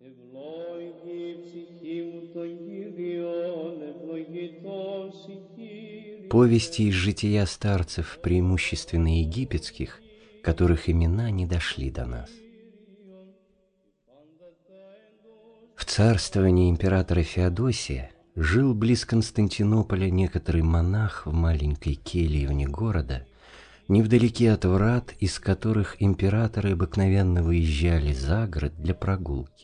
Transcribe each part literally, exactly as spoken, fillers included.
Повести из жития старцев, преимущественно египетских, которых имена не дошли до нас. В царствовании императора Феодосия жил близ Константинополя некоторый монах в маленькой келье вне города, невдалеке от врат, из которых императоры обыкновенно выезжали за город для прогулки.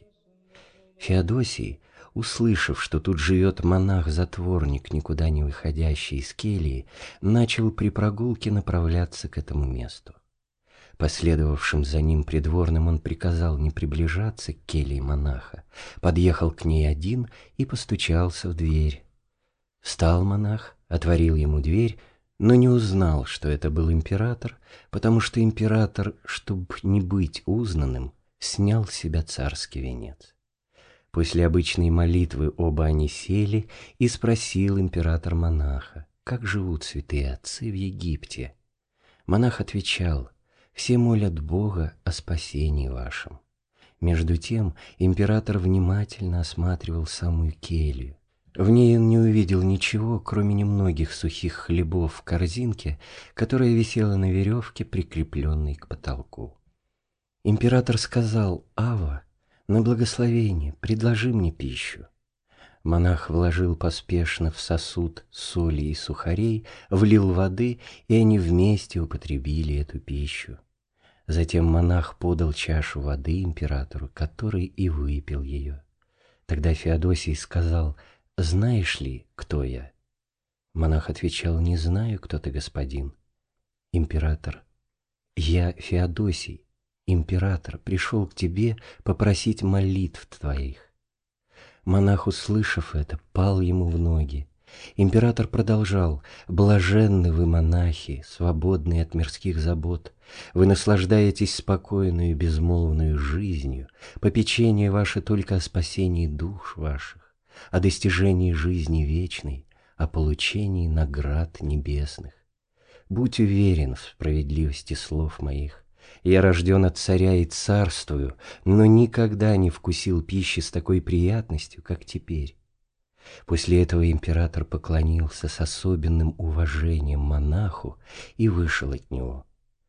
Феодосий, услышав, что тут живет монах-затворник, никуда не выходящий из кельи, начал при прогулке направляться к этому месту. Последовавшим за ним придворным он приказал не приближаться к келье монаха, подъехал к ней один и постучался в дверь. Встал монах, отворил ему дверь, но не узнал, что это был император, потому что император, чтобы не быть узнанным, снял с себя царский венец. После обычной молитвы оба они сели, и спросил император монаха, как живут святые отцы в Египте. Монах отвечал: «Все молят Бога о спасении вашем». Между тем император внимательно осматривал самую келью. В ней он не увидел ничего, кроме немногих сухих хлебов в корзинке, которая висела на веревке, прикрепленной к потолку. Император сказал: «Ава, на благословение предложи мне пищу». Монах вложил поспешно в сосуд соли и сухарей, влил воды, и они вместе употребили эту пищу. Затем монах подал чашу воды императору, который и выпил ее. Тогда Феодосий сказал: «Знаешь ли, кто я?» Монах отвечал: «Не знаю, кто ты, господин». Император: «Я Феодосий, император, пришел к тебе попросить молитв твоих». Монах, услышав это, пал ему в ноги. Император продолжал: «Блаженны вы, монахи, свободные от мирских забот. Вы наслаждаетесь спокойную и безмолвную жизнью. Попечение ваше только о спасении душ ваших, о достижении жизни вечной, о получении наград небесных. Будь уверен в справедливости слов моих. Я рожден от царя и царствую, но никогда не вкусил пищи с такой приятностью, как теперь». После этого император поклонился с особенным уважением монаху и вышел от него.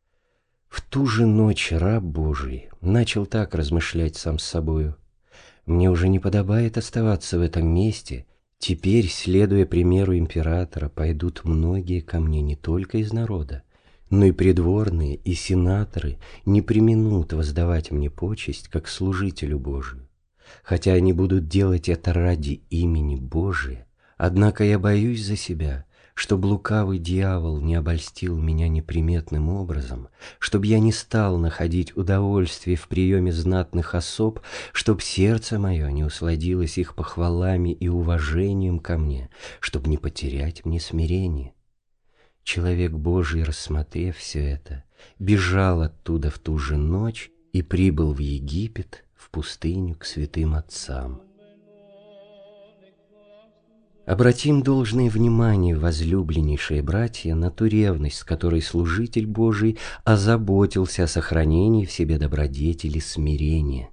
В ту же ночь раб Божий начал так размышлять сам с собою: «Мне уже не подобает оставаться в этом месте. Теперь, следуя примеру императора, пойдут многие ко мне не только из народа, но и придворные, и сенаторы не преминут воздавать мне почесть, как служителю Божию. Хотя они будут делать это ради имени Божия, однако я боюсь за себя, чтобы лукавый дьявол не обольстил меня неприметным образом, чтобы я не стал находить удовольствие в приеме знатных особ, чтобы сердце мое не усладилось их похвалами и уважением ко мне, чтобы не потерять мне смирение». Человек Божий, рассмотрев все это, бежал оттуда в ту же ночь и прибыл в Египет, в пустыню, к святым отцам. Обратим должное внимание, возлюбленнейшие братья, на ту ревность, с которой служитель Божий озаботился о сохранении в себе добродетели смирения.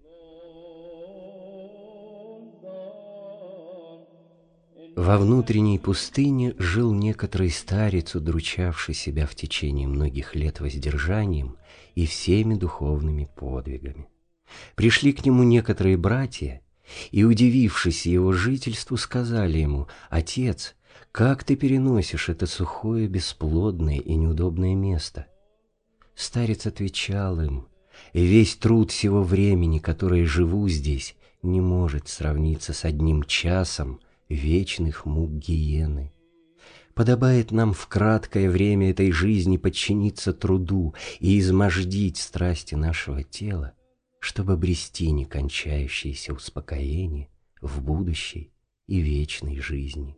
Во внутренней пустыне жил некоторый старец, удручавший себя в течение многих лет воздержанием и всеми духовными подвигами. Пришли к нему некоторые братья и, удивившись его жительству, сказали ему: «Отец, как ты переносишь это сухое, бесплодное и неудобное место?» Старец отвечал им: «Весь труд сего времени, которое живу здесь, не может сравниться с одним часом вечных мук гиены. Подобает нам в краткое время этой жизни подчиниться труду и измождить страсти нашего тела, чтобы обрести некончающееся успокоение в будущей и вечной жизни».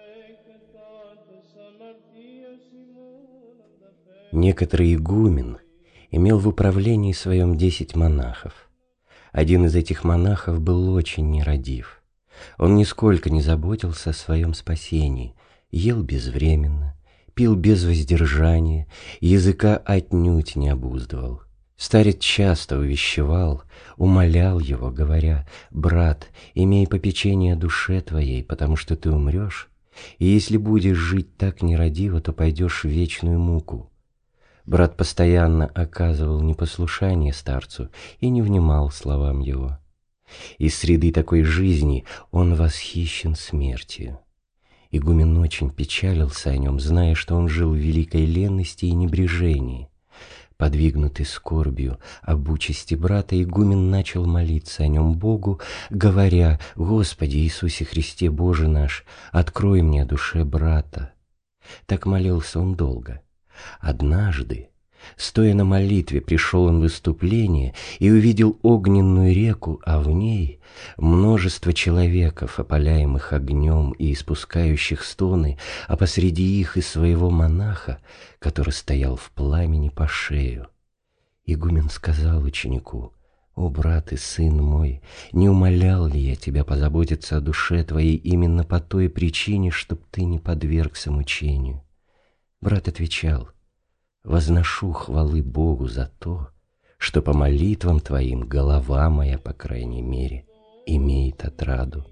Некоторый игумен имел в управлении своем десять монахов. Один из этих монахов был очень нерадив. Он нисколько не заботился о своем спасении, ел безвременно, пил без воздержания, языка отнюдь не обуздывал. Старец часто увещевал, умолял его, говоря: «Брат, имей попечение о душе твоей, потому что ты умрешь, и если будешь жить так нерадиво, то пойдешь в вечную муку». Брат постоянно оказывал непослушание старцу и не внимал словам его. Из среды такой жизни он восхищен смертью. Игумен очень печалился о нем, зная, что он жил в великой ленности и небрежении. Подвигнутый скорбью об участи брата, игумен начал молиться о нем Богу, говоря: «Господи Иисусе Христе, Боже наш, открой мне о душе брата». Так молился он долго. Однажды, стоя на молитве, пришел он в выступление и увидел огненную реку, а в ней множество человеков, опаляемых огнем и испускающих стоны, а посреди их и своего монаха, который стоял в пламени по шею. Игумен сказал ученику: «О, брат и сын мой, не умолял ли я тебя позаботиться о душе твоей именно по той причине, чтоб ты не подвергся мучению?» Брат отвечал: «Возношу хвалы Богу за то, что по молитвам твоим голова моя, по крайней мере, имеет отраду».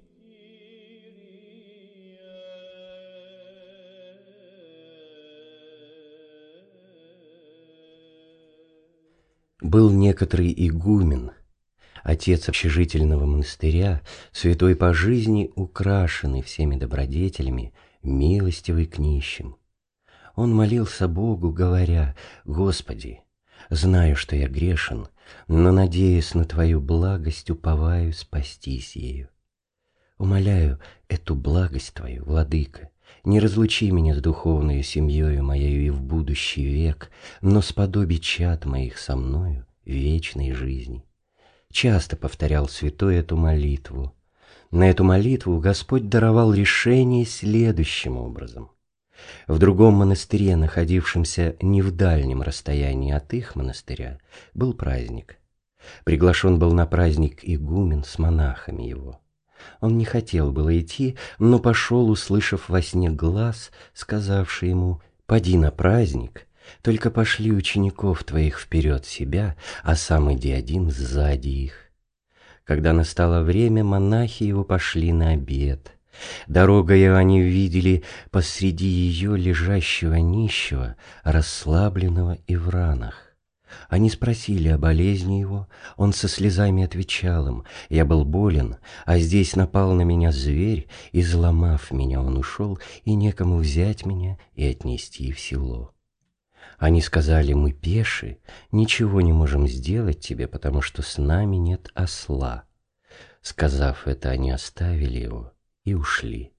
Был некоторый игумен, отец общежительного монастыря, святой по жизни, украшенный всеми добродетелями, милостивый к нищим. Он молился Богу, говоря: «Господи, знаю, что я грешен, но, надеясь на Твою благость, уповаю спастись ею. Умоляю эту благость Твою, Владыка, не разлучи меня с духовной семьёю моею и в будущий век, но сподоби чад моих со мною в вечной жизни». Часто повторял святой эту молитву. На эту молитву Господь даровал решение следующим образом. В другом монастыре, находившемся не в дальнем расстоянии от их монастыря, был праздник. Приглашен был на праздник игумен с монахами его. Он не хотел было идти, но пошел, услышав во сне глас, сказавший ему: «Поди на праздник, только пошли учеников твоих вперед себя, а сам иди один сзади их». Когда настало время, монахи его пошли на обед. Дорогою они видели посреди ее лежащего нищего, расслабленного и в ранах. Они спросили о болезни его, он со слезами отвечал им: «Я был болен, а здесь напал на меня зверь, и, взломав меня, он ушел, и некому взять меня и отнести в село». Они сказали: «Мы пеши, ничего не можем сделать тебе, потому что с нами нет осла». Сказав это, они оставили его и ушли.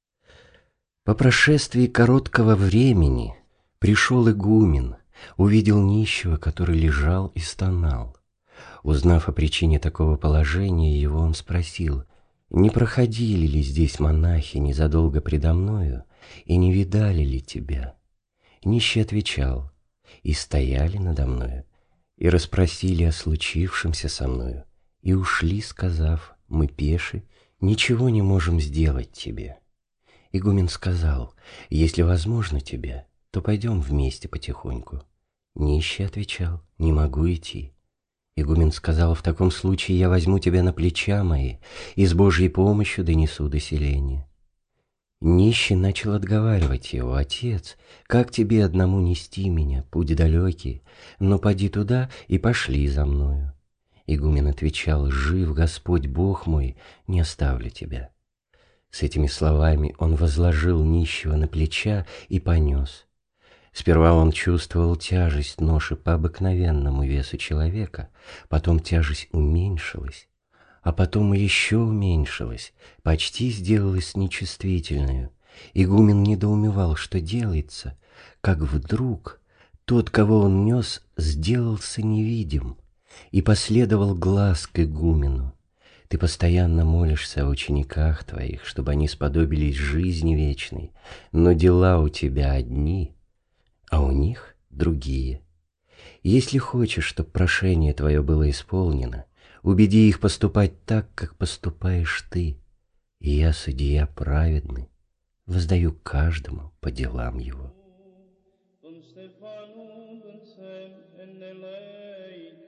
По прошествии короткого времени пришел игумен, увидел нищего, который лежал и стонал. Узнав о причине такого положения его, он спросил: «Не проходили ли здесь монахи незадолго предо мною, и не видали ли тебя?» Нищий отвечал: «И стояли надо мною, и расспросили о случившемся со мною, и ушли, сказав: мы пеши, ничего не можем сделать тебе». Игумен сказал: «Если возможно тебе, то пойдем вместе потихоньку». Нищий отвечал: «Не могу идти». Игумен сказал: «В таком случае я возьму тебя на плеча мои и с Божьей помощью донесу до селения». Нищий начал отговаривать его: «Отец, как тебе одному нести меня, путь далекий, но поди туда и пошли за мною». Игумен отвечал: «Жив Господь Бог мой, не оставлю тебя». С этими словами он возложил нищего на плеча и понес. Сперва он чувствовал тяжесть ноши по обыкновенному весу человека, потом тяжесть уменьшилась, а потом еще уменьшилась, почти сделалась нечувствительной. Игумен недоумевал, что делается, как вдруг тот, кого он нес, сделался невидим и последовал глаз к игумену. Ты постоянно молишься о учениках твоих, чтобы они сподобились жизни вечной, но дела у тебя одни, а у них другие. Если хочешь, чтобы прошение твое было исполнено, убеди их поступать так, как поступаешь ты, и я, судья праведный, воздаю каждому по делам его».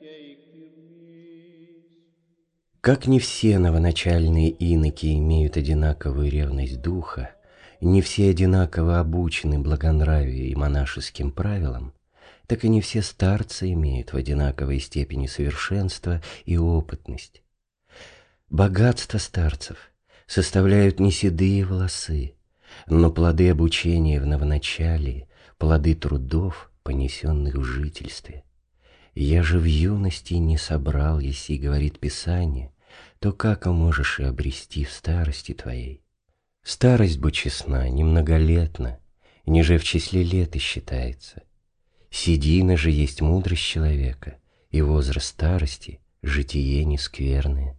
Как не все новоначальные иноки имеют одинаковую ревность духа, не все одинаково обучены благонравию и монашеским правилам, так и не все старцы имеют в одинаковой степени совершенства и опытность. Богатство старцев составляют не седые волосы, но плоды обучения в новоначалии, плоды трудов, понесенных в жительстве. «Я же в юности не собрал, еси, — говорит Писание, — то как можешь и обрести в старости твоей? Старость, будь честна, немноголетна, ниже в числе лет и считается. Седина же есть мудрость человека, и возраст старости — житие нескверное».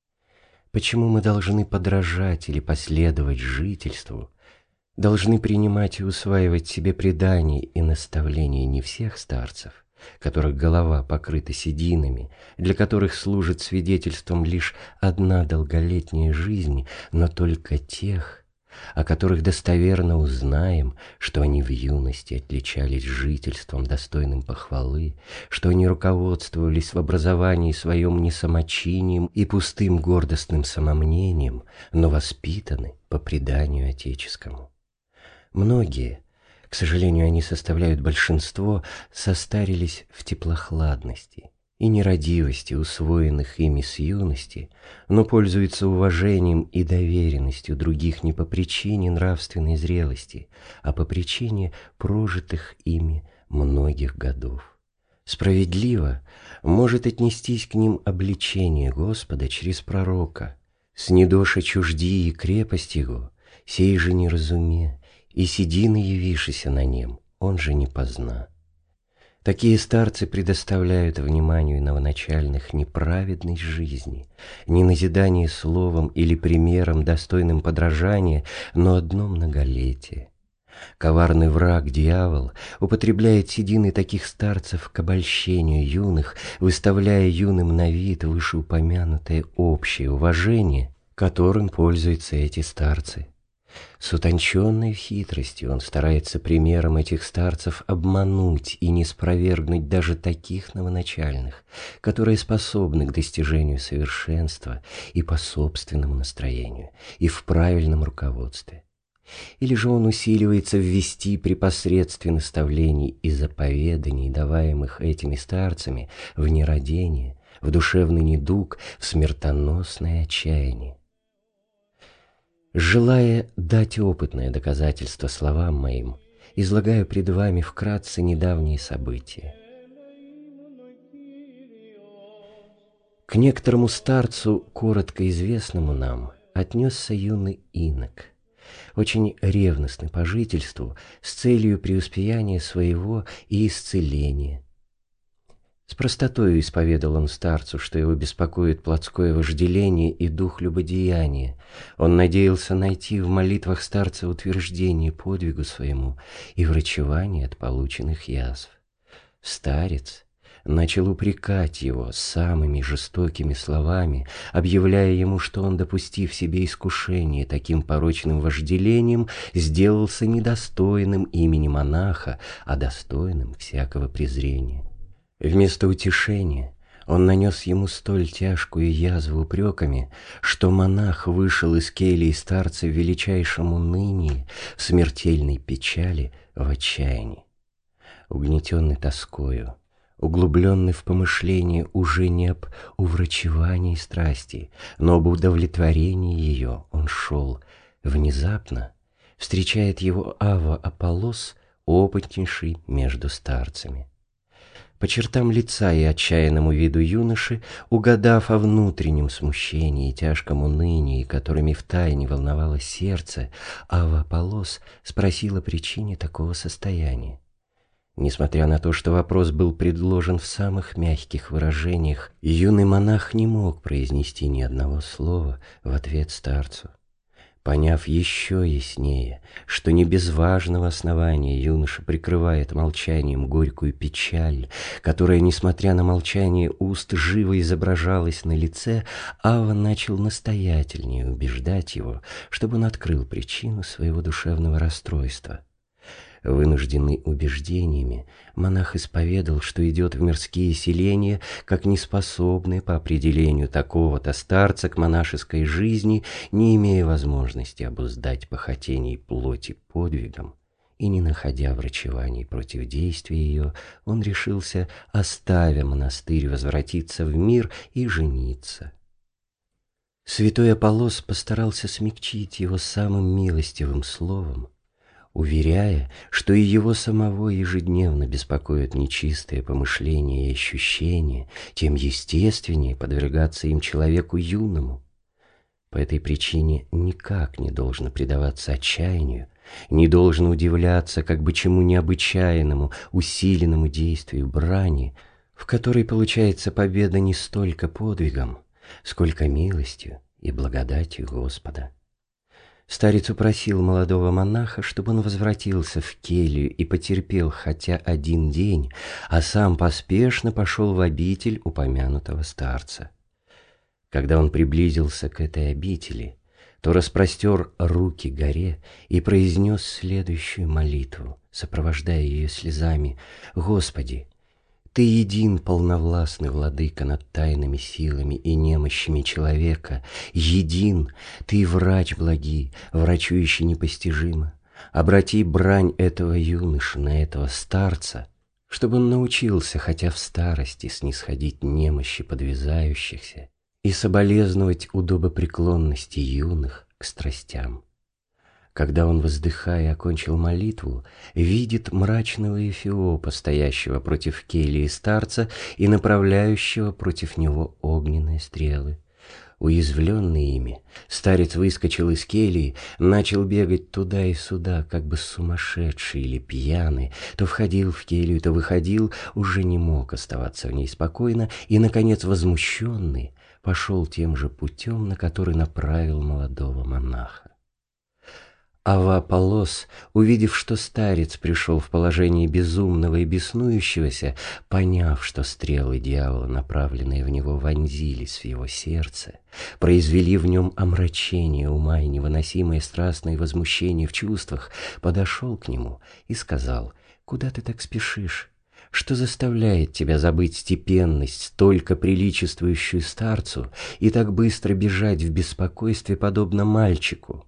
Почему мы должны подражать или последовать жительству, должны принимать и усваивать себе предания и наставления не всех старцев, которых голова покрыта сединами, для которых служит свидетельством лишь одна долголетняя жизнь, но только тех, о которых достоверно узнаем, что они в юности отличались жительством, достойным похвалы, что они руководствовались в образовании своем не самочинием и пустым гордостным самомнением, но воспитаны по преданию отеческому. Многие, к сожалению, они составляют большинство, состарились в теплохладности и нерадивости, усвоенных ими с юности, но пользуются уважением и доверенностью других не по причине нравственной зрелости, а по причине прожитых ими многих годов. Справедливо может отнестись к ним обличение Господа через пророка: «Снедоша чужди и крепость его, сей же не разуме, и седины явишися на нем, он же не позна». Такие старцы предоставляют вниманию новоначальных не праведность жизни, не назидание словом или примером, достойным подражания, но одно многолетие. Коварный враг, дьявол, употребляет седины таких старцев к обольщению юных, выставляя юным на вид вышеупомянутое общее уважение, которым пользуются эти старцы. С утонченной хитростью он старается примером этих старцев обмануть и не спровергнуть даже таких новоначальных, которые способны к достижению совершенства и по собственному настроению, и в правильном руководстве. Или же он усиливается ввести при посредстве наставлений и заповеданий, даваемых этими старцами, в нерадение, в душевный недуг, в смертоносное отчаяние. Желая дать опытное доказательство словам моим, излагаю пред вами вкратце недавние события. К некоторому старцу, коротко известному нам, отнесся юный инок, очень ревностный по жительству, с целью преуспеяния своего и исцеления. С простотою исповедал он старцу, что его беспокоит плотское вожделение и дух любодеяния. Он надеялся найти в молитвах старца утверждение подвигу своему и врачевание от полученных язв. Старец начал упрекать его самыми жестокими словами, объявляя ему, что он, допустив себе искушение таким порочным вожделением, сделался недостойным имени монаха, а достойным всякого презрения. Вместо утешения он нанес ему столь тяжкую язву упреками, что монах вышел из кельи старца в величайшем унынии, в смертельной печали, в отчаянии. Угнетенный тоскою, углубленный в помышление уже не об уврачевании страсти, но об удовлетворении ее, он шел. Внезапно встречает его Ава Аполлос, опытнейший между старцами. По чертам лица и отчаянному виду юноши, угадав о внутреннем смущении и тяжком унынии, которыми втайне волновало сердце, Ава Аполлос спросила о причине такого состояния. Несмотря на то, что вопрос был предложен в самых мягких выражениях, юный монах не мог произнести ни одного слова в ответ старцу. Поняв еще яснее, что не без важного основания юноша прикрывает молчанием горькую печаль, которая, несмотря на молчание уст, живо изображалась на лице, Ава начал настоятельнее убеждать его, чтобы он открыл причину своего душевного расстройства. Вынужденный убеждениями, монах исповедал, что идет в мирские селения, как неспособный по определению такого-то старца к монашеской жизни, не имея возможности обуздать похотений плоти подвигом, и не находя врачеваний против действия ее, он решился, оставя монастырь, возвратиться в мир и жениться. Святой Аполлос постарался смягчить его самым милостивым словом, уверяя, что и его самого ежедневно беспокоят нечистые помышления и ощущения, тем естественнее подвергаться им человеку юному. По этой причине никак не должно предаваться отчаянию, не должно удивляться как бы чему необычайному, усиленному действию брани, в которой получается победа не столько подвигом, сколько милостью и благодатью Господа. Старец упросил молодого монаха, чтобы он возвратился в келью и потерпел хотя один день, а сам поспешно пошел в обитель упомянутого старца. Когда он приблизился к этой обители, то распростер руки горе и произнес следующую молитву, сопровождая ее слезами: «Господи, Ты един полновластный владыка над тайными силами и немощами человека, един, Ты врач благий, врачующий непостижимо. Обрати брань этого юноши на этого старца, чтобы он научился хотя в старости снисходить немощи подвязающихся и соболезновать удобопреклонности юных к страстям». Когда он, воздыхая, окончил молитву, видит мрачного Эфиопа, стоящего против кельи старца и направляющего против него огненные стрелы. Уязвленный ими, старец выскочил из кельи, начал бегать туда и сюда, как бы сумасшедший или пьяный, то входил в келью, то выходил, уже не мог оставаться в ней спокойно, и, наконец, возмущенный, пошел тем же путем, на который направил молодого монаха. Ава Аполлос, увидев, что старец пришел в положение безумного и беснующегося, поняв, что стрелы дьявола, направленные в него, вонзились в его сердце, произвели в нем омрачение ума и невыносимое страстное возмущение в чувствах, подошел к нему и сказал: «Куда ты так спешишь? Что заставляет тебя забыть степенность, столько приличествующую старцу, и так быстро бежать в беспокойстве, подобно мальчику?»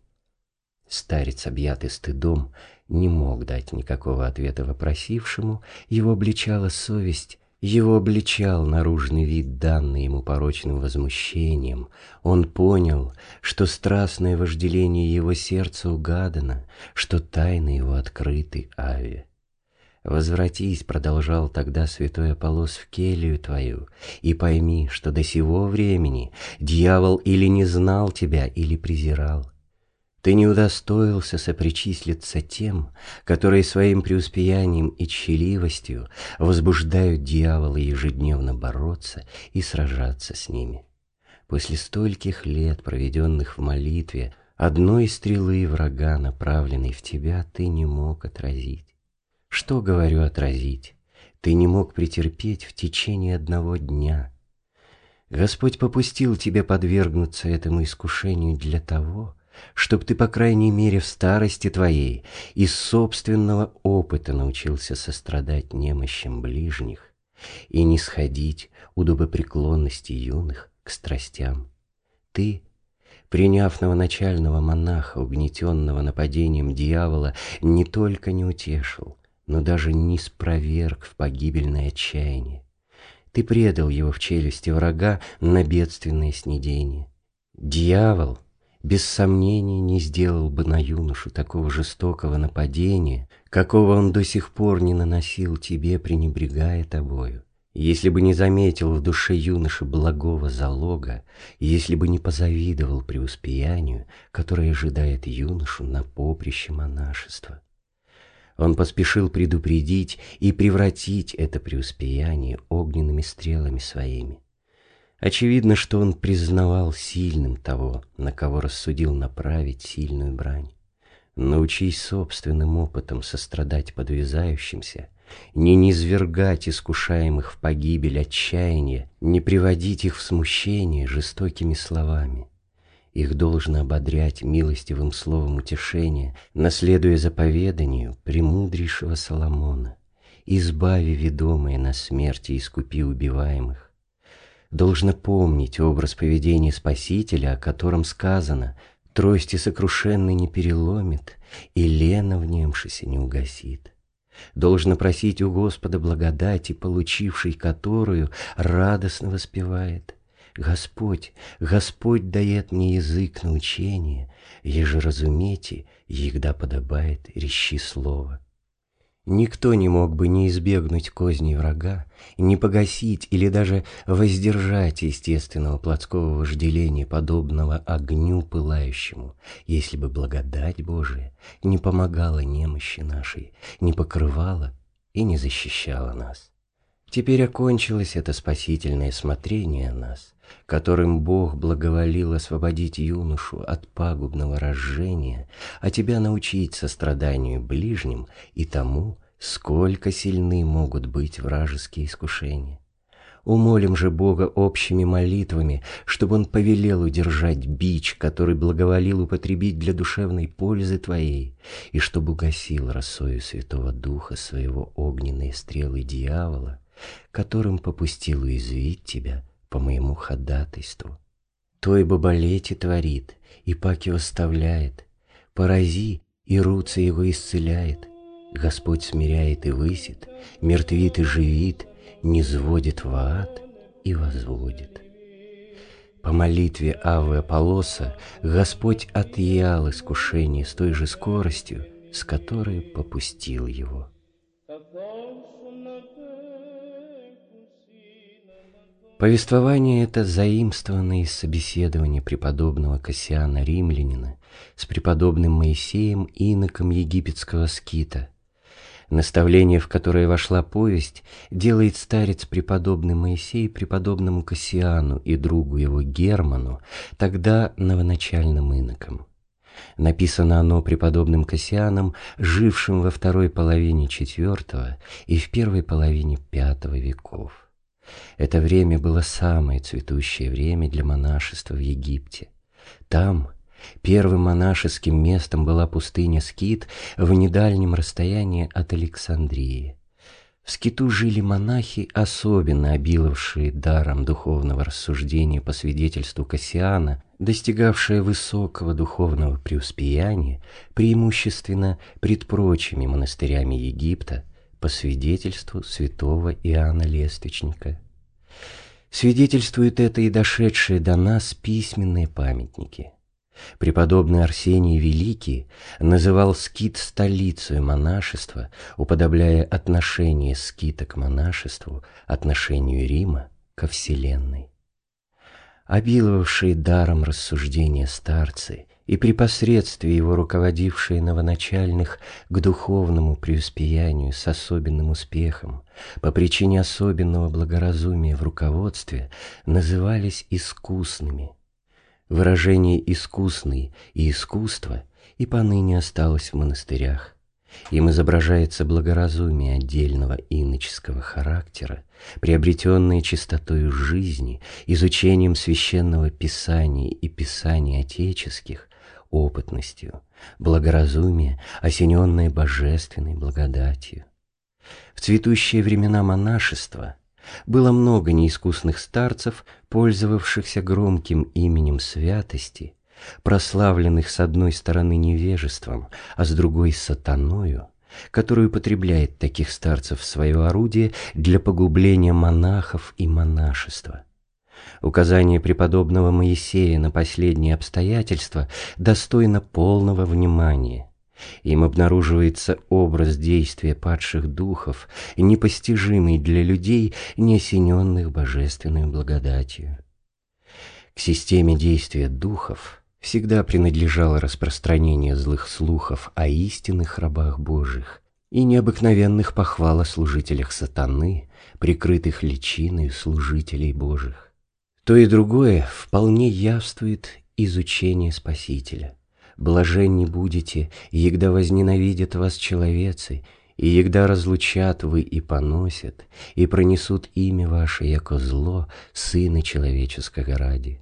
Старец, объятый стыдом, не мог дать никакого ответа вопросившему, его обличала совесть, его обличал наружный вид, данный ему порочным возмущением. Он понял, что страстное вожделение его сердца угадано, что тайны его открыты Аве. «Возвратись, — продолжал тогда святой Аполлос, — в келью твою, и пойми, что до сего времени дьявол или не знал тебя, или презирал. Ты не удостоился сопричислиться тем, которые своим преуспеянием и тщеливостью возбуждают дьявола ежедневно бороться и сражаться с ними. После стольких лет, проведенных в молитве, одной стрелы врага, направленной в тебя, ты не мог отразить. Что, говорю, отразить? Ты не мог претерпеть в течение одного дня. Господь попустил тебе подвергнуться этому искушению для того, чтоб ты, по крайней мере, в старости твоей из собственного опыта научился сострадать немощам ближних и не сходить удобопреклонности юных к страстям. Ты, приняв новоначального монаха, угнетенного нападением дьявола, не только не утешил, но даже не спроверг в погибельное отчаяние. Ты предал его в челюсти врага на бедственное снедение. Дьявол без сомнения не сделал бы на юношу такого жестокого нападения, какого он до сих пор не наносил тебе, пренебрегая тобою, если бы не заметил в душе юноши благого залога, если бы не позавидовал преуспеянию, которое ожидает юношу на поприще монашества. Он поспешил предупредить и превратить это преуспеяние огненными стрелами своими. Очевидно, что он признавал сильным того, на кого рассудил направить сильную брань. Научись собственным опытом сострадать подвязающимся, не низвергать искушаемых в погибель отчаяния, не приводить их в смущение жестокими словами. Их должно ободрять милостивым словом утешения, наследуя заповеданию премудрейшего Соломона: «Избави ведомые на смерти, искупи убиваемых». Должно помнить образ поведения Спасителя, о котором сказано: «Трости сокрушенной не переломит, и лена внемшися не угасит». Должно просить у Господа благодати, получивший которую радостно воспевает: «Господь, Господь дает мне язык научения, еже разумейте, егда подобает речи слова». Никто не мог бы не избегнуть козней врага, не погасить или даже воздержать естественного плотского вожделения, подобного огню пылающему, если бы благодать Божия не помогала немощи нашей, не покрывала и не защищала нас. Теперь окончилось это спасительное смотрение о нас, которым Бог благоволил освободить юношу от пагубного разжения, а тебя научить состраданию ближним и тому, сколько сильны могут быть вражеские искушения. Умолим же Бога общими молитвами, чтобы Он повелел удержать бич, который благоволил употребить для душевной пользы твоей, и чтобы угасил росою Святого Духа своего огненные стрелы дьявола, которым попустил уязвить тебя по моему ходатайству. Той боболете творит, и паки оставляет, порази, и руца его исцеляет. Господь смиряет и высит, мертвит и живит, низводит в ад и возводит. По молитве Авы Аполлоса Господь отъял искушение с той же скоростью, с которой попустил его. Повествование это заимствовано из собеседования преподобного Кассиана Римлянина с преподобным Моисеем, иноком египетского скита. Наставление, в которое вошла повесть, делает старец преподобный Моисей преподобному Кассиану и другу его Герману, тогда новоначальным иноком. Написано оно преподобным Кассианом, жившим во второй половине четвертого и в первой половине пятого веков. Это время было самое цветущее время для монашества в Египте. Там первым монашеским местом была пустыня Скит в недальнем расстоянии от Александрии. В Скиту жили монахи, особенно обиловавшие даром духовного рассуждения по свидетельству Кассиана, достигавшие высокого духовного преуспеяния, преимущественно пред прочими монастырями Египта, по свидетельству святого Иоанна Лествичника. Свидетельствуют это и дошедшие до нас письменные памятники. Преподобный Арсений Великий называл Скит столицей монашества, уподобляя отношение скита к монашеству отношению Рима ко Вселенной. Обиловавшие даром рассуждения старцы и при посредстве его руководившие новоначальных к духовному преуспеянию с особенным успехом, по причине особенного благоразумия в руководстве, назывались искусными. Выражение «искусный» и «искусство» и поныне осталось в монастырях. Им изображается благоразумие отдельного иноческого характера, приобретенное чистотою жизни, изучением священного писания и писаний отеческих, опытностью, благоразумие, осененное божественной благодатью. В цветущие времена монашества было много неискусных старцев, пользовавшихся громким именем святости, прославленных с одной стороны невежеством, а с другой сатаною, который употребляет таких старцев в свое орудие для погубления монахов и монашества. Указание преподобного Моисея на последние обстоятельства достойно полного внимания. Им обнаруживается образ действия падших духов, непостижимый для людей, не осененных божественной благодатью. К системе действия духов всегда принадлежало распространение злых слухов о истинных рабах Божьих и необыкновенных похвал о служителях сатаны, прикрытых личиною служителей Божьих. То и другое вполне явствует изучение Спасителя. Блаженни будете, егда возненавидят вас человецы, и егда разлучат вы и поносят, и пронесут имя ваше, яко зло, Сына Человеческого ради.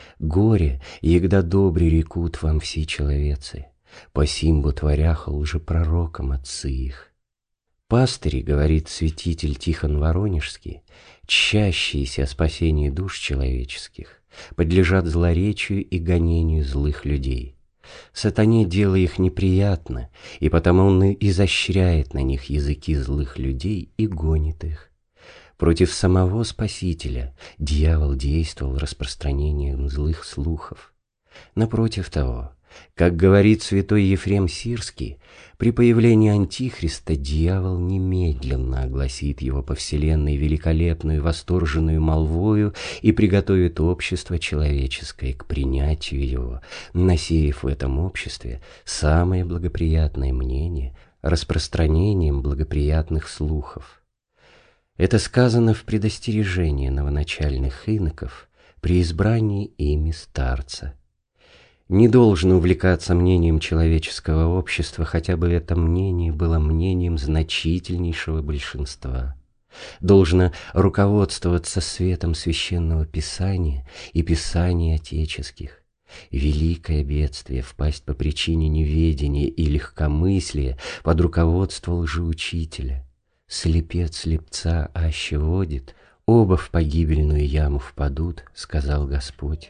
Горе, егда добре рекут вам все человецы, по симбу творяха лжепророкам отцы их. Пастыри, говорит святитель Тихон Воронежский, чащиеся о спасении душ человеческих, подлежат злоречию и гонению злых людей. Сатане дело их неприятно, и потому он изощряет на них языки злых людей и гонит их. Против самого Спасителя дьявол действовал распространением злых слухов. Напротив того, как говорит святой Ефрем Сирский, при появлении Антихриста дьявол немедленно огласит его по вселенной великолепную восторженную молвою и приготовит общество человеческое к принятию его, насеяв в этом обществе самое благоприятное мнение распространением благоприятных слухов. Это сказано в предостережении новоначальных иноков при избрании ими старца. Не должен увлекаться мнением человеческого общества, хотя бы это мнение было мнением значительнейшего большинства. Должно руководствоваться светом Священного Писания и Писаний отеческих. Великое бедствие — впасть по причине неведения и легкомыслия под руководство лжеучителя. Слепец слепца аще водит, оба в погибельную яму впадут, сказал Господь.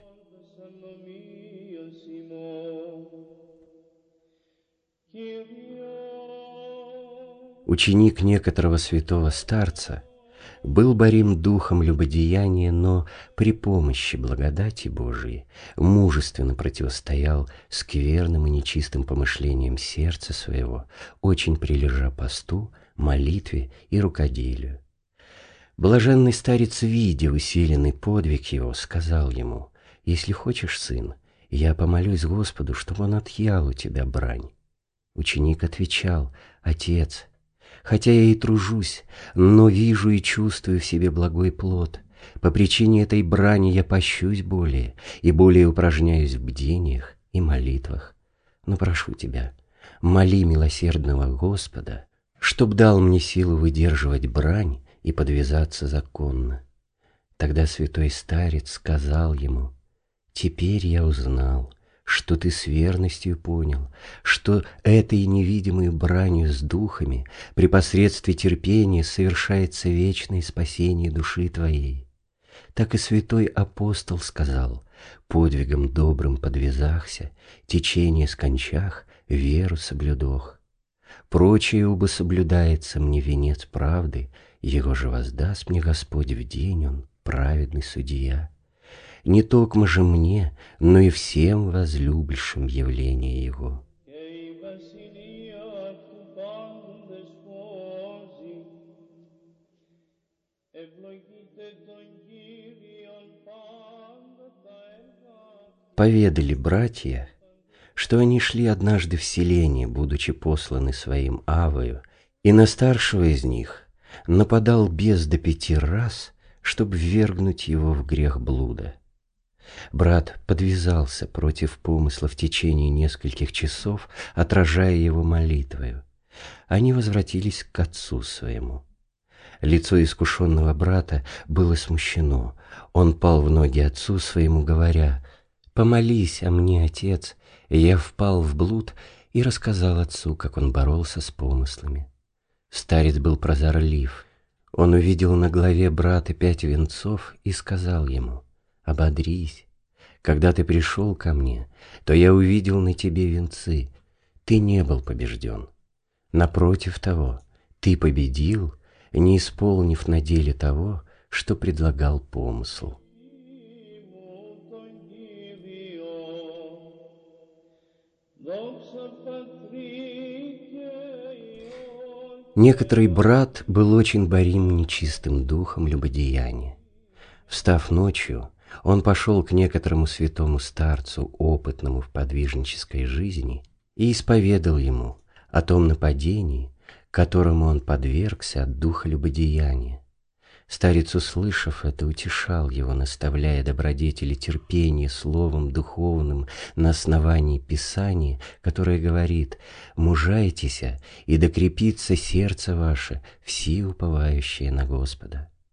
Ученик некоторого святого старца был борим духом любодеяния, но при помощи благодати Божией мужественно противостоял скверным и нечистым помышлениям сердца своего, очень прилежа посту, молитве и рукоделию. Блаженный старец, видя усиленный подвиг его, сказал ему: «Если хочешь, сын, я помолюсь Господу, чтобы он отъял у тебя брань». Ученик отвечал: «Отец, хотя я и тружусь, но вижу и чувствую в себе благой плод. По причине этой брани я пощусь более и более упражняюсь в бдениях и молитвах. Но прошу тебя, моли милосердного Господа, чтоб дал мне силу выдерживать брань и подвязаться законно». Тогда святой старец сказал ему: «Теперь я узнал, что ты с верностью понял, что этой невидимой бранью с духами при посредстве терпения совершается вечное спасение души твоей. Так и святой апостол сказал: подвигом добрым подвязахся, течение скончах, веру соблюдох. Прочее убо соблюдается мне венец правды, его же воздаст мне Господь в день он, праведный судья. Не токмо же мне, но и всем возлюбившим явление его». Поведали братья, что они шли однажды в селение, будучи посланы своим Авою, и на старшего из них нападал бес до пяти раз, чтобы ввергнуть его в грех блуда. Брат подвязался против помысла в течение нескольких часов, отражая его молитвою. Они возвратились к отцу своему. Лицо искушенного брата было смущено. Он пал в ноги отцу своему, говоря: «Помолись о мне, отец». Я впал в блуд и рассказал отцу, как он боролся с помыслами. Старец был прозорлив. Он увидел на голове брата пять венцов и сказал ему: «Ободрись. Когда ты пришел ко мне, то я увидел на тебе венцы. Ты не был побежден. Напротив того, ты победил, не исполнив на деле того, что предлагал помысл». Некоторый брат был очень борим нечистым духом любодеяния. Встав ночью, он пошел к некоторому святому старцу, опытному в подвижнической жизни, и исповедал ему о том нападении, которому он подвергся от духа любодеяния. Старец, услышав это, утешал его, наставляя добродетели терпения словом духовным на основании Писания, которое говорит: «Мужайтеся, и докрепится сердце ваше, все уповающие на Господа».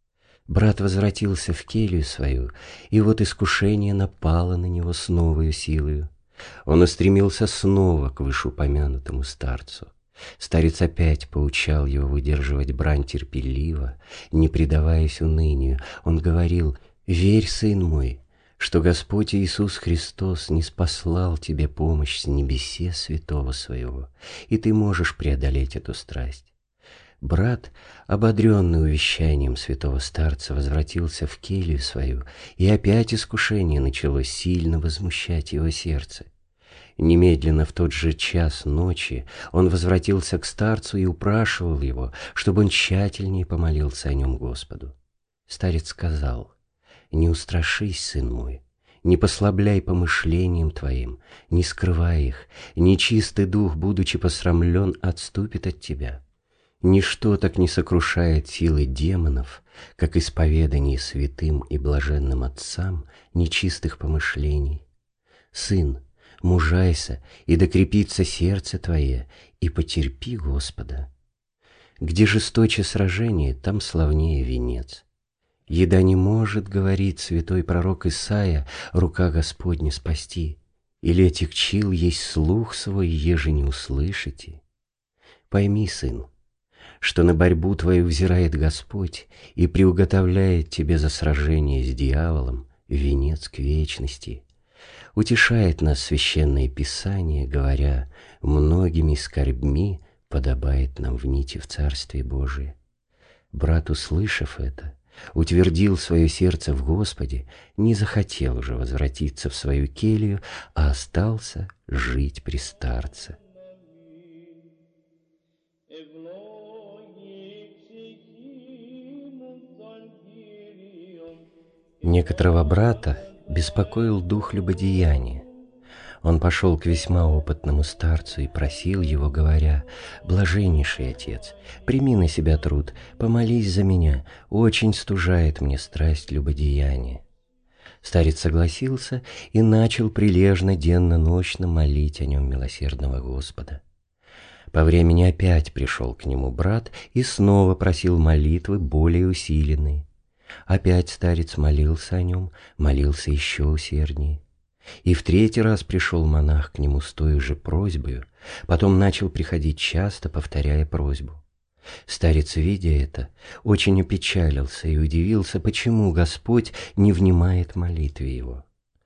Брат возвратился в келью свою, и вот искушение напало на него с новою силою. Он устремился снова к вышеупомянутому старцу. Старец опять поучал его выдерживать брань терпеливо, не предаваясь унынию. Он говорил: «Верь, сын мой, что Господь Иисус Христос ниспослал тебе помощь с небесе святого своего, и ты можешь преодолеть эту страсть». Брат, ободренный увещанием святого старца, возвратился в келью свою, и опять искушение начало сильно возмущать его сердце. Немедленно в тот же час ночи он возвратился к старцу и упрашивал его, чтобы он тщательнее помолился о нем Господу. Старец сказал: «Не устрашись, сын мой, не послабляй помышлениям твоим, не скрывай их, нечистый дух, будучи посрамлен, отступит от тебя. Ничто так не сокрушает силы демонов, как исповедание святым и блаженным отцам нечистых помышлений. Сын, мужайся, и докрепится сердце твое, и потерпи Господа. Где жесточе сражение, там славнее венец. Еда не может, говорит святой пророк Исаия, рука Господня спасти, или отягчил есть слух свой, еже не услышите. Пойми, сын, что на борьбу твою взирает Господь и приуготовляет тебе за сражение с дьяволом венец к вечности. Утешает нас Священное Писание, говоря: многими скорбьми подобает нам в нити в Царствие Божие. Брат, услышав это, утвердил свое сердце в Господе, не захотел уже возвратиться в свою келью, а остался жить при старце. Некоторого брата беспокоил дух любодеяния. Он пошел к весьма опытному старцу и просил его, говоря: «Блаженнейший отец, прими на себя труд, помолись за меня, очень стужает мне страсть любодеяния». Старец согласился и начал прилежно денно-ночно молить о нем милосердного Господа. По времени опять пришел к нему брат и снова просил молитвы более усиленные. Опять старец молился о нем, молился еще усерднее. И в третий раз пришел монах к нему с той же просьбою, потом начал приходить часто, повторяя просьбу. Старец, видя это, очень опечалился и удивился, почему Господь не внимает молитве его.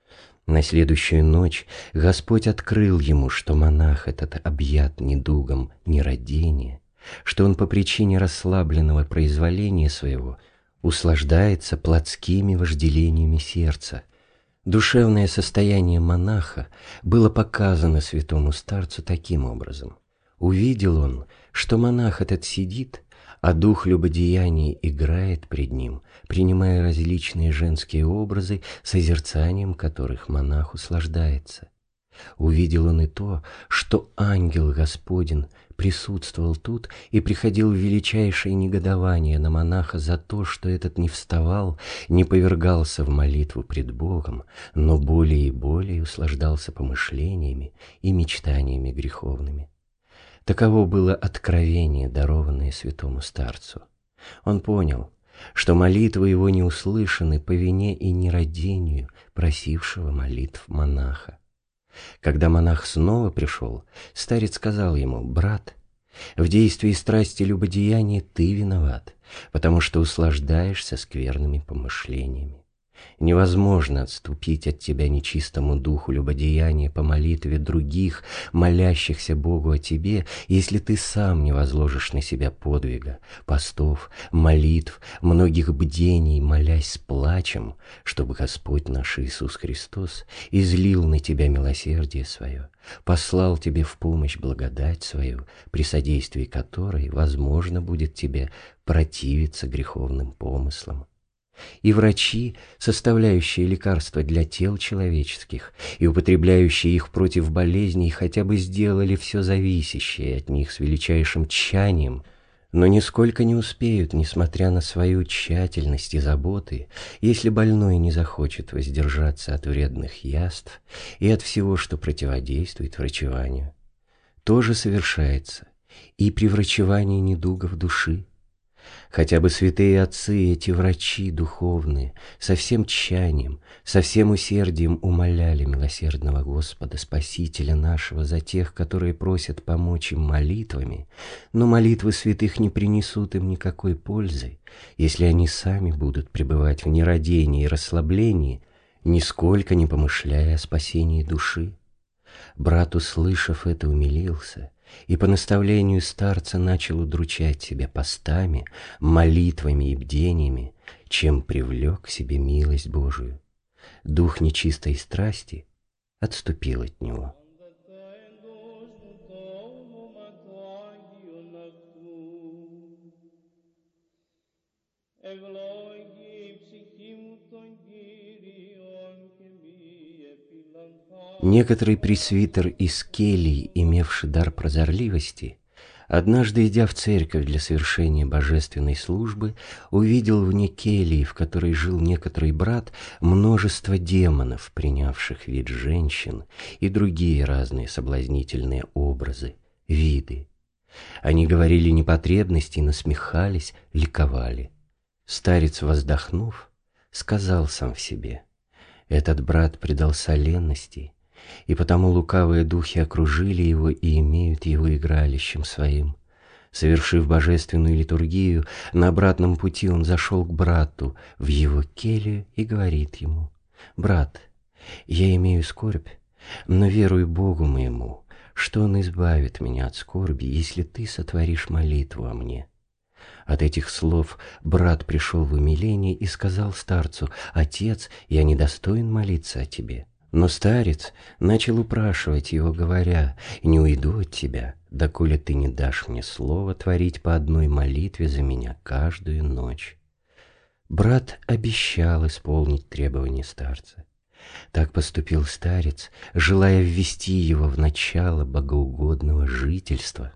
На следующую ночь Господь открыл ему, что монах этот объят недугом нерадения, что он по причине расслабленного произволения своего услаждается плотскими вожделениями сердца. Душевное состояние монаха было показано святому старцу таким образом. Увидел он, что монах этот сидит, а дух любодеяния играет пред ним, принимая различные женские образы, созерцанием которых монах услаждается. Увидел он и то, что ангел Господень присутствовал тут и приходил в величайшее негодование на монаха за то, что этот не вставал, не повергался в молитву пред Богом, но более и более услаждался помышлениями и мечтаниями греховными. Таково было откровение, дарованное святому старцу. Он понял, что молитвы его не услышаны по вине и нерадению просившего молитв монаха. Когда монах снова пришел, старец сказал ему: «Брат, в действии страсти любодеяния ты виноват, потому что услаждаешься скверными помышлениями. Невозможно отступить от тебя нечистому духу любодеяния по молитве других, молящихся Богу о тебе, если ты сам не возложишь на себя подвига, постов, молитв, многих бдений, молясь с плачем, чтобы Господь наш Иисус Христос излил на тебя милосердие свое, послал тебе в помощь благодать свою, при содействии которой возможно будет тебе противиться греховным помыслам. И врачи, составляющие лекарства для тел человеческих и употребляющие их против болезней, хотя бы сделали все зависящее от них с величайшим тщанием, но нисколько не успеют, несмотря на свою тщательность и заботы, если больной не захочет воздержаться от вредных яств и от всего, что противодействует врачеванию. То же совершается и при врачевании недугов души. Хотя бы святые отцы, эти врачи духовные, со всем тщанием, со всем усердием умоляли милосердного Господа, Спасителя нашего, за тех, которые просят помочь им молитвами, но молитвы святых не принесут им никакой пользы, если они сами будут пребывать в нерадении и расслаблении, нисколько не помышляя о спасении души. Брат, услышав это, умилился и по наставлению старца начал удручать себя постами, молитвами и бдениями, чем привлек к себе милость Божию. Дух нечистой страсти отступил от него. Некоторый пресвитер из келий, имевший дар прозорливости, однажды, идя в церковь для совершения божественной службы, увидел вне келии, в которой жил некоторый брат, множество демонов, принявших вид женщин, и другие разные соблазнительные образы, виды. Они говорили непотребности, насмехались, ликовали. Старец, воздохнув, сказал сам в себе: «Этот брат предался ленности, и потому лукавые духи окружили его и имеют его игралищем своим». Совершив божественную литургию, на обратном пути он зашел к брату в его келью и говорит ему: «Брат, я имею скорбь, но верую Богу моему, что Он избавит меня от скорби, если ты сотворишь молитву о мне». От этих слов брат пришел в умиление и сказал старцу: «Отец, я недостоин молиться о тебе». Но старец начал упрашивать его, говоря: «Не уйду от тебя, доколе ты не дашь мне слово творить по одной молитве за меня каждую ночь». Брат обещал исполнить требования старца. Так поступил старец, желая ввести его в начало богоугодного жительства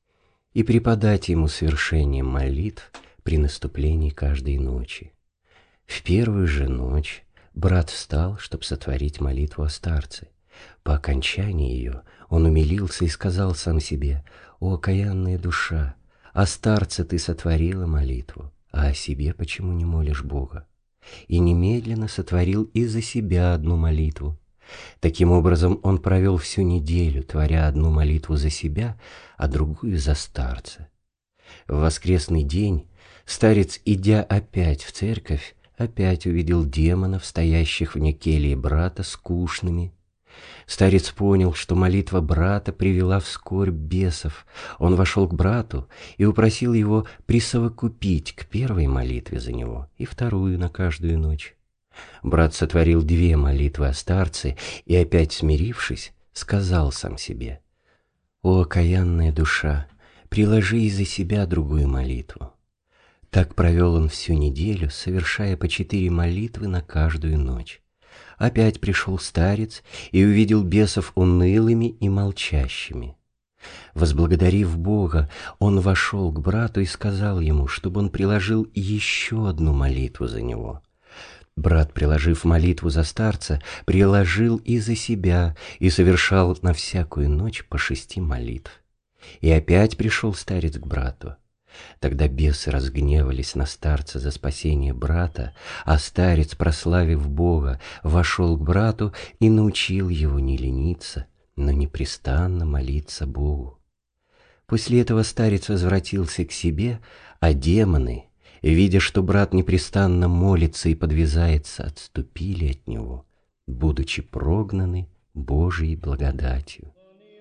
и преподать ему совершение молитв при наступлении каждой ночи. В первую же ночь брат встал, чтобы сотворить молитву о старце. По окончании ее он умилился и сказал сам себе: «О, окаянная душа, о старце ты сотворила молитву, а о себе почему не молишь Бога?» И немедленно сотворил и за себя одну молитву. Таким образом, он провел всю неделю, творя одну молитву за себя, а другую за старца. В воскресный день старец, идя опять в церковь, опять увидел демонов, стоящих вне кельи брата, скучными. Старец понял, что молитва брата привела в скорбь бесов. Он вошел к брату и упросил его присовокупить к первой молитве за него и вторую на каждую ночь. Брат сотворил две молитвы о старце и, опять смирившись, сказал сам себе: «О, окаянная душа, приложи и за себя другую молитву». Так провел он всю неделю, совершая по четыре молитвы на каждую ночь. Опять пришел старец и увидел бесов унылыми и молчащими. Возблагодарив Бога, он вошел к брату и сказал ему, чтобы он приложил еще одну молитву за него. Брат, приложив молитву за старца, приложил и за себя, и совершал на всякую ночь по шести молитв. И опять пришел старец к брату. Тогда бесы разгневались на старца за спасение брата, а старец, прославив Бога, вошел к брату и научил его не лениться, но непрестанно молиться Богу. После этого старец возвратился к себе, а демоны, видя, что брат непрестанно молится и подвязается, отступили от него, будучи прогнаны Божией благодатью.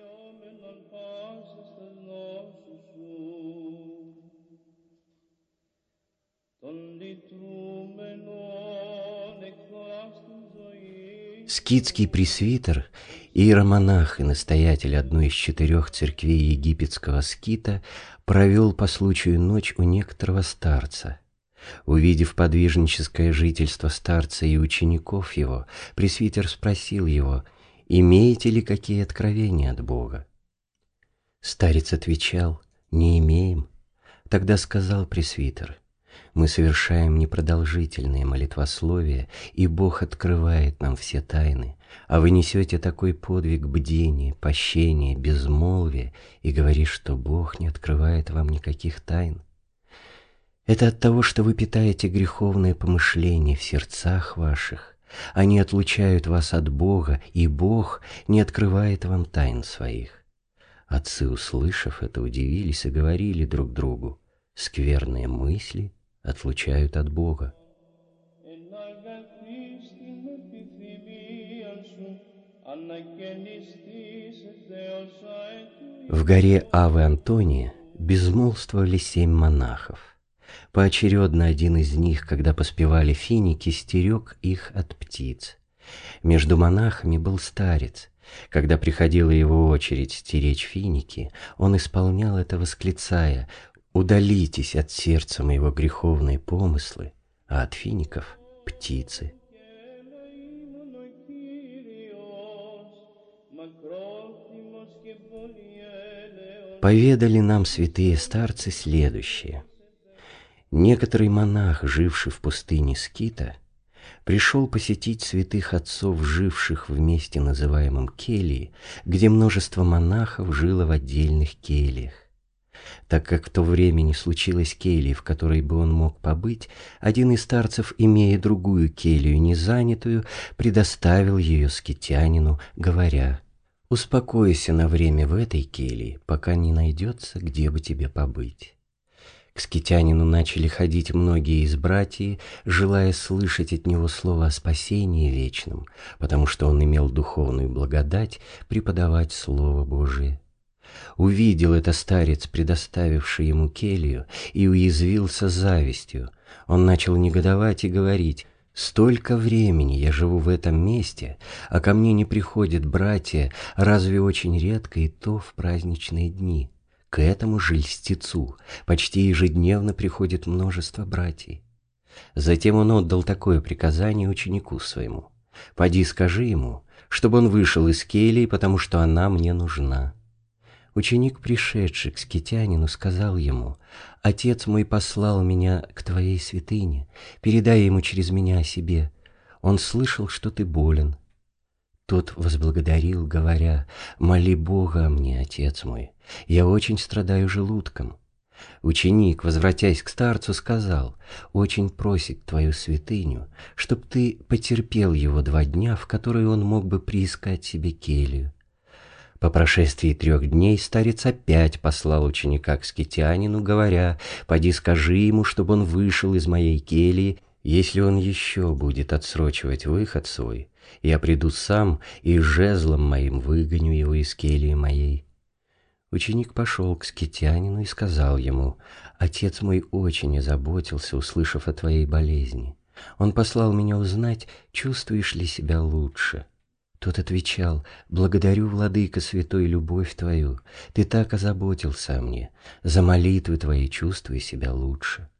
Скитский пресвитер, иеромонах и настоятель одной из четырех церквей египетского скита, провел по случаю ночь у некоторого старца. Увидев подвижническое жительство старца и учеников его, пресвитер спросил его: «Имеете ли какие откровения от Бога?» Старец отвечал: «Не имеем». Тогда сказал пресвитер: «Мы совершаем непродолжительные молитвословия, и Бог открывает нам все тайны, а вы несете такой подвиг бдения, пощения, безмолвия и говоришь, что Бог не открывает вам никаких тайн». Это от того, что вы питаете греховные помышления в сердцах ваших. Они отлучают вас от Бога, и Бог не открывает вам тайн своих». Отцы, услышав это, удивились и говорили друг другу: «Скверные мысли отлучают от Бога». В горе Авы Антония безмолвствовали семь монахов. Поочередно один из них, когда поспевали финики, стерег их от птиц. Между монахами был старец. Когда приходила его очередь стеречь финики, он исполнял это, восклицая: «Удалитесь от сердца моего греховные помыслы, а от фиников — птицы». Поведали нам святые старцы следующее. Некоторый монах, живший в пустыне Скита, пришел посетить святых отцов, живших в месте, называемом Келии, где множество монахов жило в отдельных кельях. Так как в то время не случилось келии, в которой бы он мог побыть, один из старцев, имея другую келью незанятую, предоставил ее скитянину, говоря: «Успокойся на время в этой келье, пока не найдется, где бы тебе побыть». К скитянину начали ходить многие из братьев, желая слышать от него слово о спасении вечном, потому что он имел духовную благодать преподавать Слово Божие. Увидел это старец, предоставивший ему келью, и уязвился завистью. Он начал негодовать и говорить: «Столько времени я живу в этом месте, а ко мне не приходят братья, разве очень редко, и то в праздничные дни. К этому же льстецу почти ежедневно приходит множество братьев». Затем он отдал такое приказание ученику своему: «Поди скажи ему, чтобы он вышел из келии, потому что она мне нужна». Ученик, пришедший к скитянину, сказал ему: «Отец мой послал меня к твоей святыне, передай ему через меня о себе. Он слышал, что ты болен». Тот возблагодарил, говоря: «Моли Бога о мне, отец мой, я очень страдаю желудком». Ученик, возвратясь к старцу, сказал: «Очень просит твою святыню, чтоб ты потерпел его два дня, в которые он мог бы приискать себе келью». По прошествии трех дней старец опять послал ученика к скитянину, говоря: «Поди скажи ему, чтобы он вышел из моей кельи. Если он еще будет отсрочивать выход свой, я приду сам и жезлом моим выгоню его из кельи моей». Ученик пошел к скитянину и сказал ему: «Отец мой очень озаботился, услышав о твоей болезни. Он послал меня узнать, чувствуешь ли себя лучше». Тот отвечал: «Благодарю, владыка, святой, любовь твою. Ты так озаботился о мне. За молитвы твои чувствую себя лучше».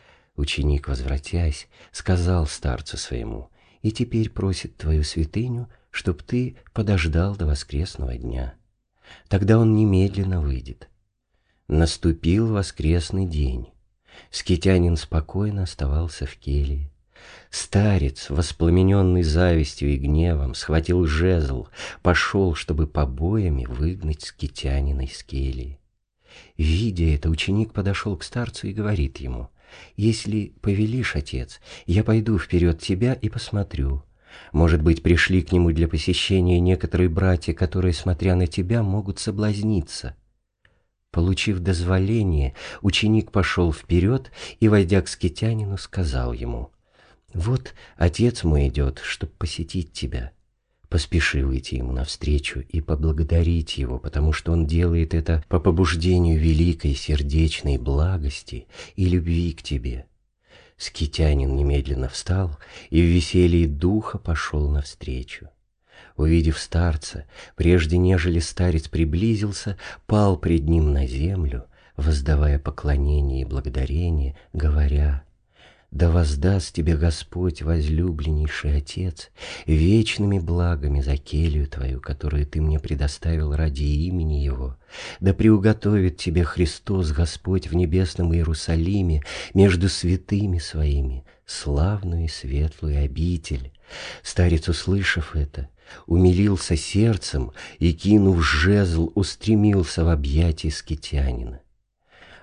Ученик, возвратясь, сказал старцу своему: «И теперь просит твою святыню, чтоб ты подождал до воскресного дня. Тогда он немедленно выйдет». Наступил воскресный день. Скитянин спокойно оставался в келье. Старец, воспламененный завистью и гневом, схватил жезл, пошел, чтобы побоями выгнать скитянина из кельи. Видя это, ученик подошел к старцу и говорит ему: «Если повелишь, отец, я пойду вперед тебя и посмотрю. Может быть, пришли к нему для посещения некоторые братья, которые, смотря на тебя, могут соблазниться». Получив дозволение, ученик пошел вперед и, войдя к скитянину, сказал ему: «Вот отец мой идет, чтоб посетить тебя. Поспеши выйти ему навстречу и поблагодарить его, потому что он делает это по побуждению великой сердечной благости и любви к тебе». Скитянин немедленно встал и в веселье духа пошел навстречу. Увидев старца, прежде нежели старец приблизился, пал пред ним на землю, воздавая поклонение и благодарение, говоря: «Да воздаст тебе Господь, возлюбленнейший Отец, вечными благами за келью твою, которую ты мне предоставил ради имени Его. Да приуготовит тебе Христос Господь в небесном Иерусалиме между святыми своими славную и светлую обитель». Старец, услышав это, умилился сердцем и, кинув жезл, устремился в объятия скитянина.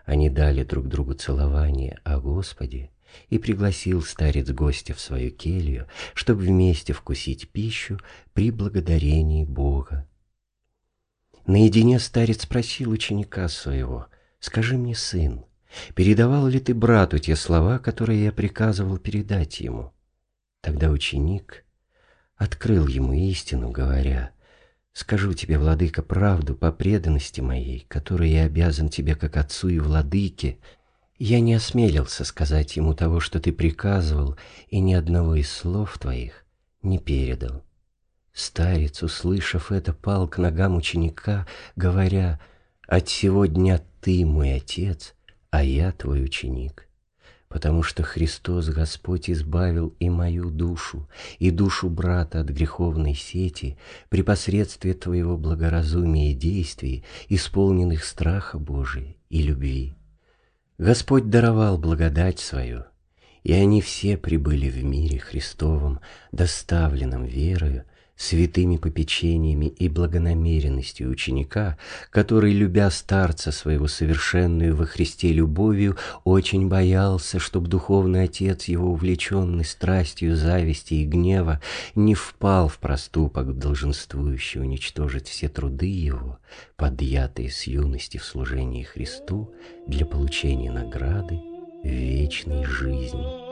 Они дали друг другу целование о Господе, и пригласил старец гостя в свою келью, чтобы вместе вкусить пищу при благодарении Бога. Наедине старец спросил ученика своего: «Скажи мне, сын, передавал ли ты брату те слова, которые я приказывал передать ему?» Тогда ученик открыл ему истину, говоря: «Скажу тебе, владыка, правду по преданности моей, которой я обязан тебе как отцу и владыке. Я не осмелился сказать ему того, что ты приказывал, и ни одного из слов твоих не передал». Старец, услышав это, пал к ногам ученика, говоря: «От сего дня ты мой отец, а я твой ученик, потому что Христос Господь избавил и мою душу, и душу брата от греховной сети при посредстве твоего благоразумия и действий, исполненных страха Божия и любви. Господь даровал благодать свою, и они все прибыли в мире Христовом, доставленном верою, святыми попечениями и благонамеренностью ученика, который, любя старца своего совершенную во Христе любовью, очень боялся, чтоб духовный отец его, увлеченный страстью зависти и гнева, не впал в проступок, долженствующий уничтожить все труды его, подъятые с юности в служении Христу для получения награды в вечной жизни.